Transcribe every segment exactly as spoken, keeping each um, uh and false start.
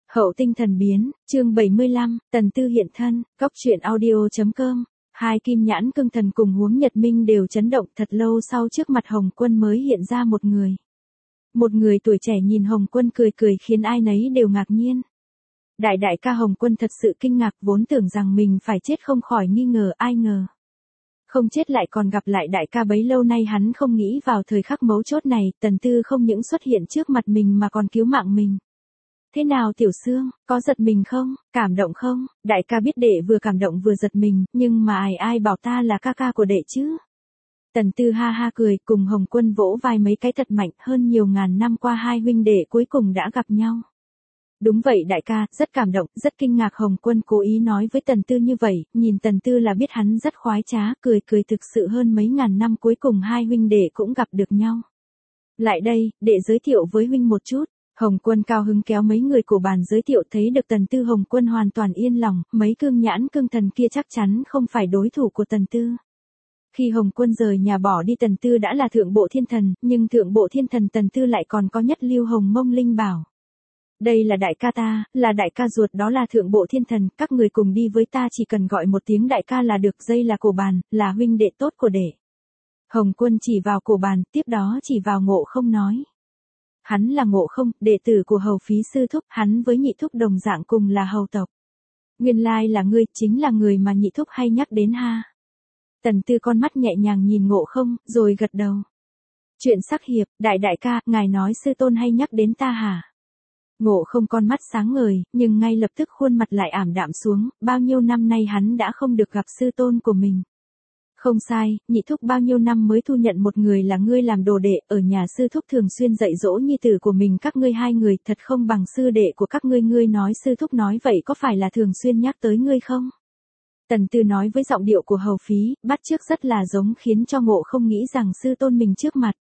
Hậu tinh thần biến, chương bảy mươi lăm, Tần Tư hiện thân, góc truyện audio.com. Hai kim nhãn cương thần cùng Huống Nhật Minh đều chấn động, thật lâu sau trước mặt Hồng Quân mới hiện ra một người. Một người tuổi trẻ nhìn Hồng Quân cười cười khiến ai nấy đều ngạc nhiên. Đại đại ca Hồng Quân thật sự kinh ngạc, vốn tưởng rằng mình phải chết không khỏi nghi ngờ, ai ngờ. Không chết lại còn gặp lại đại ca, bấy lâu nay hắn không nghĩ vào thời khắc mấu chốt này, Tần Tư không những xuất hiện trước mặt mình mà còn cứu mạng mình. Thế nào Tiểu Sương, có giật mình không, cảm động không? Đại ca biết đệ vừa cảm động vừa giật mình, nhưng mà ai ai bảo ta là ca ca của đệ chứ? Tần Tư ha ha cười, cùng Hồng Quân vỗ vai mấy cái thật mạnh, hơn nhiều ngàn năm qua hai huynh đệ cuối cùng đã gặp nhau. Đúng vậy đại ca, rất cảm động, rất kinh ngạc. Hồng Quân cố ý nói với Tần Tư như vậy, nhìn Tần Tư là biết hắn rất khoái trá, cười cười, thực sự hơn mấy ngàn năm cuối cùng hai huynh đệ cũng gặp được nhau. Lại đây, đệ giới thiệu với huynh một chút. Hồng Quân cao hứng kéo mấy người của bàn giới thiệu, thấy được Tần Tư Hồng Quân hoàn toàn yên lòng, mấy cương nhãn cương thần kia chắc chắn không phải đối thủ của Tần Tư. Khi Hồng Quân rời nhà bỏ đi, Tần Tư đã là thượng bộ thiên thần, nhưng thượng bộ thiên thần Tần Tư lại còn có nhất lưu hồng mông linh bảo. Đây là đại ca ta, là đại ca ruột, đó là thượng bộ thiên thần, các người cùng đi với ta, chỉ cần gọi một tiếng đại ca là được, dây là cổ bàn, là huynh đệ tốt của đệ. Hồng Quân chỉ vào cổ bàn, tiếp đó chỉ vào Ngộ Không nói. Hắn là Ngộ Không, đệ tử của Hầu Phí sư thúc, hắn với Nhị thúc đồng dạng cùng là hầu tộc. Nguyên lai là ngươi, chính là người mà Nhị thúc hay nhắc đến ha. Tần Tư con mắt nhẹ nhàng nhìn Ngộ Không, rồi gật đầu. Chuyện sắc hiệp, đại đại ca, ngài nói sư tôn hay nhắc đến ta hả? Ngộ Không con mắt sáng ngời, nhưng ngay lập tức khuôn mặt lại ảm đạm xuống, bao nhiêu năm nay hắn đã không được gặp sư tôn của mình. Không sai, Nhị thúc bao nhiêu năm mới thu nhận một người là ngươi làm đồ đệ, ở nhà sư thúc thường xuyên dạy dỗ nhi tử của mình, các ngươi hai người thật không bằng sư đệ của các ngươi, ngươi nói sư thúc nói vậy có phải là thường xuyên nhắc tới ngươi không? Tần Tư nói với giọng điệu của Hầu Phí, bắt chước rất là giống, khiến cho Ngộ Không nghĩ rằng sư tôn mình trước mặt.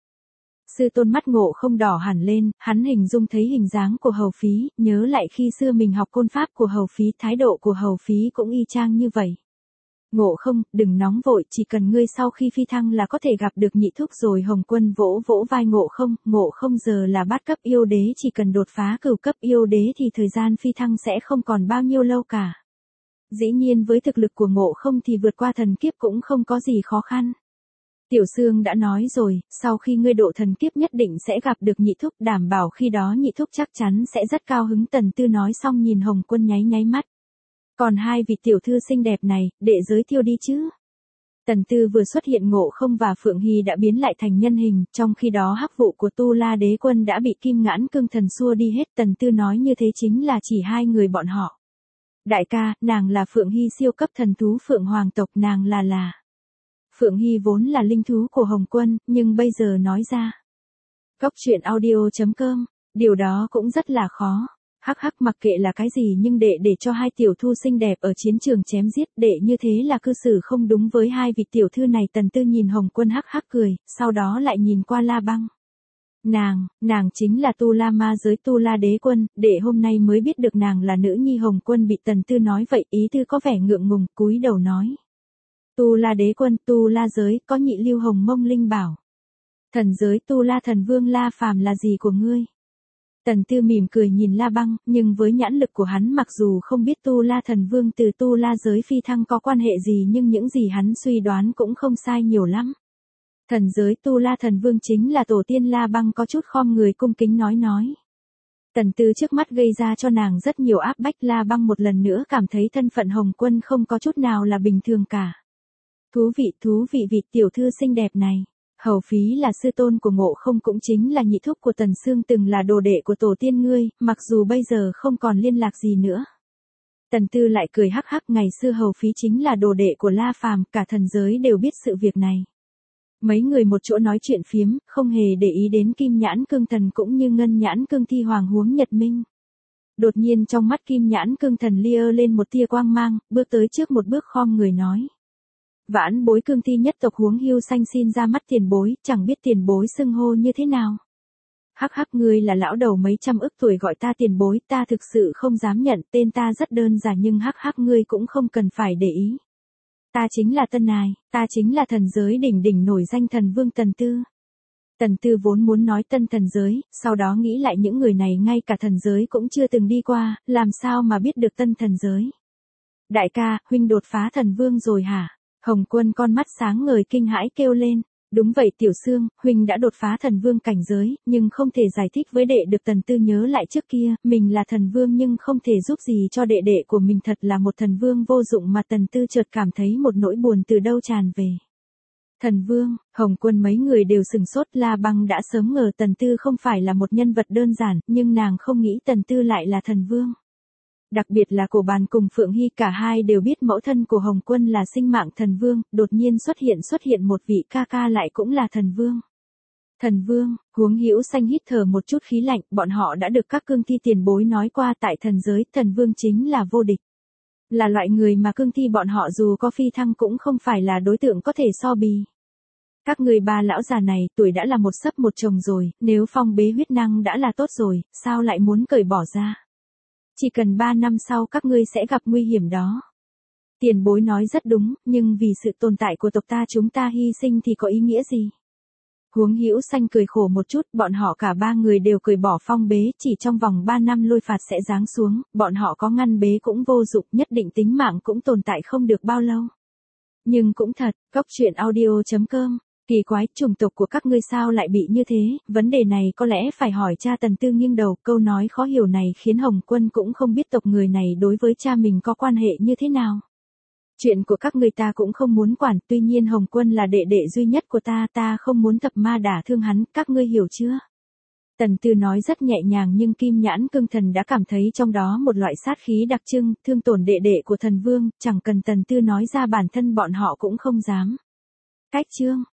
Sư tôn mắt Ngộ Không đỏ hẳn lên, hắn hình dung thấy hình dáng của Hầu Phí, nhớ lại khi xưa mình học côn pháp của Hầu Phí, thái độ của Hầu Phí cũng y chang như vậy. Ngộ Không, đừng nóng vội, chỉ cần ngươi sau khi phi thăng là có thể gặp được Nhị thúc rồi. Hồng Quân vỗ vỗ vai Ngộ Không, Ngộ Không giờ là bát cấp yêu đế, chỉ cần đột phá cửu cấp yêu đế thì thời gian phi thăng sẽ không còn bao nhiêu lâu cả. Dĩ nhiên với thực lực của Ngộ Không thì vượt qua thần kiếp cũng không có gì khó khăn. Tiểu Sương đã nói rồi, sau khi ngươi độ thần kiếp nhất định sẽ gặp được Nhị thúc, đảm bảo khi đó Nhị thúc chắc chắn sẽ rất cao hứng. Tần Tư nói xong nhìn Hồng Quân nháy nháy mắt. Còn hai vị tiểu thư xinh đẹp này, đệ giới thiệu đi chứ. Tần Tư vừa xuất hiện, Ngộ Không và Phượng Hy đã biến lại thành nhân hình, trong khi đó hắc vụ của Tu La Đế Quân đã bị kim nhãn cương thần xua đi hết. Tần Tư nói như thế chính là chỉ hai người bọn họ. Đại ca, nàng là Phượng Hy, siêu cấp thần thú Phượng Hoàng tộc, nàng là là. Phượng Hy vốn là linh thú của Hồng Quân, nhưng bây giờ nói ra. Góc truyện audio.com, điều đó cũng rất là khó. Hắc hắc, mặc kệ là cái gì nhưng đệ để cho hai tiểu thư xinh đẹp ở chiến trường chém giết, đệ như thế là cư xử không đúng với hai vị tiểu thư này. Tần Tư nhìn Hồng Quân hắc hắc cười, sau đó lại nhìn qua La Băng. Nàng, nàng chính là Tu La Ma giới Tu La Đế Quân, đệ hôm nay mới biết được nàng là nữ nhi. Hồng Quân bị Tần Tư nói vậy, ý tư có vẻ ngượng ngùng, cúi đầu nói. Tu La Đế Quân, Tu La giới, có nhị lưu hồng mông linh bảo. Thần giới Tu La thần vương La Phàm là gì của ngươi? Tần Tư mỉm cười nhìn La Băng, nhưng với nhãn lực của hắn, mặc dù không biết Tu La thần vương từ Tu La giới phi thăng có quan hệ gì, nhưng những gì hắn suy đoán cũng không sai nhiều lắm. Thần giới Tu La thần vương chính là tổ tiên. La Băng có chút khom người cung kính nói nói. Tần Tư trước mắt gây ra cho nàng rất nhiều áp bách. La Băng một lần nữa cảm thấy thân phận Hồng Quân không có chút nào là bình thường cả. Thú vị, thú vị, vị tiểu thư xinh đẹp này. Hầu Phí là sư tôn của Ngộ Không, cũng chính là nhị thúc của Tần Sương, từng là đồ đệ của tổ tiên ngươi, mặc dù bây giờ không còn liên lạc gì nữa. Tần Tư lại cười hắc hắc, ngày xưa Hầu Phí chính là đồ đệ của La Phàm, cả thần giới đều biết sự việc này. Mấy người một chỗ nói chuyện phiếm, không hề để ý đến kim nhãn cương thần cũng như ngân nhãn cương thi hoàng Huống Nhật Minh. Đột nhiên trong mắt kim nhãn cương thần lia lên một tia quang mang, bước tới trước một bước khom người nói. Vãn bối cương thi nhất tộc Huống Hưu Xanh xin ra mắt tiền bối, chẳng biết tiền bối xưng hô như thế nào. Hắc hắc, ngươi là lão đầu mấy trăm ức tuổi gọi ta tiền bối, ta thực sự không dám nhận, tên ta rất đơn giản, nhưng hắc hắc ngươi cũng không cần phải để ý. Ta chính là Tân Nài, ta chính là thần giới đỉnh đỉnh nổi danh thần vương Tần Tư. Tần Tư vốn muốn nói tân thần giới, sau đó nghĩ lại những người này ngay cả thần giới cũng chưa từng đi qua, làm sao mà biết được tân thần giới. Đại ca, huynh đột phá thần vương rồi hả? Hồng Quân con mắt sáng ngời kinh hãi kêu lên. Đúng vậy Tiểu Sương, huynh đã đột phá thần vương cảnh giới, nhưng không thể giải thích với đệ được. Tần Tư nhớ lại trước kia, mình là thần vương nhưng không thể giúp gì cho đệ đệ của mình, thật là một thần vương vô dụng mà. Tần Tư chợt cảm thấy một nỗi buồn từ đâu tràn về. Thần vương, Hồng Quân mấy người đều sừng sốt. La Băng đã sớm ngờ Tần Tư không phải là một nhân vật đơn giản, nhưng nàng không nghĩ Tần Tư lại là thần vương. Đặc biệt là Cổ Bàn cùng Phượng Hy, cả hai đều biết mẫu thân của Hồng Quân là sinh mạng thần vương, đột nhiên xuất hiện xuất hiện một vị ca ca lại cũng là thần vương. Thần vương, Huống Hữu Xanh hít thở một chút khí lạnh, bọn họ đã được các cương thi tiền bối nói qua, tại thần giới, thần vương chính là vô địch. Là loại người mà cương thi bọn họ dù có phi thăng cũng không phải là đối tượng có thể so bì. Các người ba lão già này tuổi đã là một sấp một chồng rồi, nếu phong bế huyết năng đã là tốt rồi, sao lại muốn cởi bỏ ra? Chỉ cần ba năm sau các ngươi sẽ gặp nguy hiểm đó. Tiền bối nói rất đúng, nhưng vì sự tồn tại của tộc ta chúng ta hy sinh thì có ý nghĩa gì? Huống Hữu Xanh cười khổ một chút, bọn họ cả ba người đều cởi bỏ phong bế, chỉ trong vòng ba năm lôi phạt sẽ giáng xuống, bọn họ có ngăn bế cũng vô dụng, nhất định tính mạng cũng tồn tại không được bao lâu. Nhưng cũng thật, Cốc Truyện Audio chấm com, kỳ quái, chủng tộc của các ngươi sao lại bị như thế, vấn đề này có lẽ phải hỏi cha. Tần Tư nghiêng đầu, câu nói khó hiểu này khiến Hồng Quân cũng không biết tộc người này đối với cha mình có quan hệ như thế nào. Chuyện của các người ta cũng không muốn quản, tuy nhiên Hồng Quân là đệ đệ duy nhất của ta, ta không muốn thập ma đả thương hắn, các ngươi hiểu chưa? Tần Tư nói rất nhẹ nhàng nhưng Kim Nhãn Cương Thần đã cảm thấy trong đó một loại sát khí đặc trưng, thương tổn đệ đệ của thần vương, chẳng cần Tần Tư nói ra bản thân bọn họ cũng không dám. Cách chương